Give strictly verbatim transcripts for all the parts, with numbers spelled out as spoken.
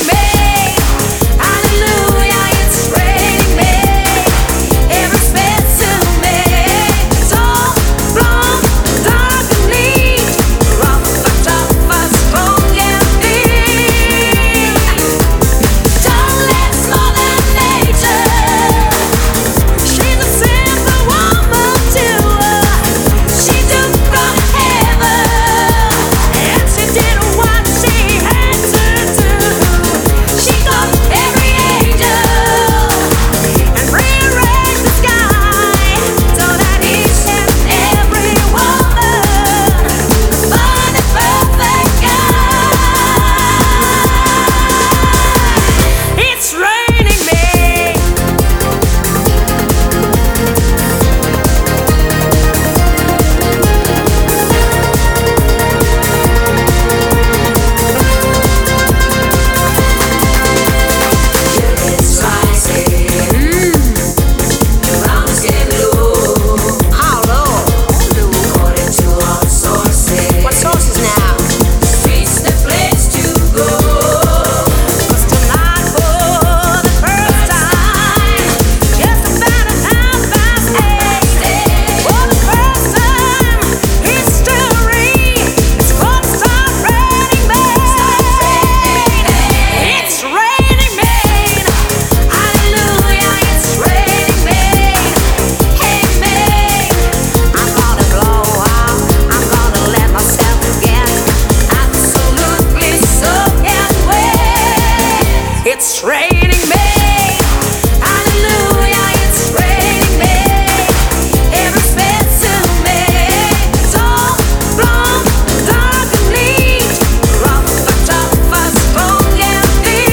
It's raining men. Hallelujah, it's raining men. Every specimen, tall, blonde, dark and neat, rough but tough, but strong and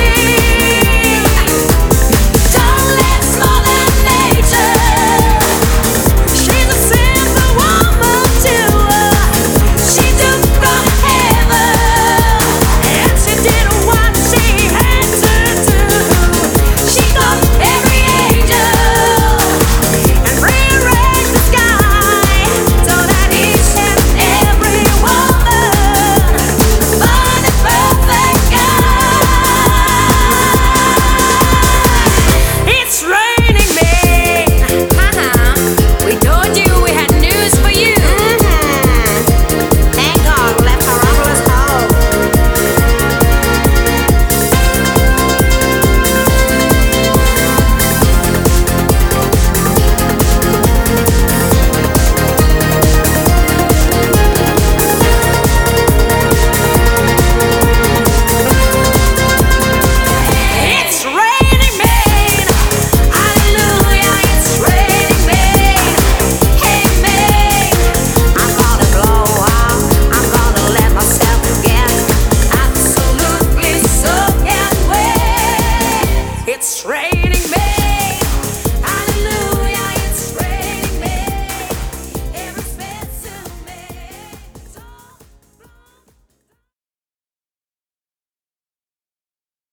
deep. Don't let Mother Nature. She's a simple woman too. She took from heaven and she did what she had to. She got every angel and rearranged the sky so that each and every woman find a perfect guy. It's raining men. Haha, we told you we had news for you. Mm-hmm. Thank God we left our umbrellas home. It's raining men. Hallelujah, it's raining men. Hey man, I'm gonna blow up. I'm gonna let myself get absolutely soaked and wet. It's raining.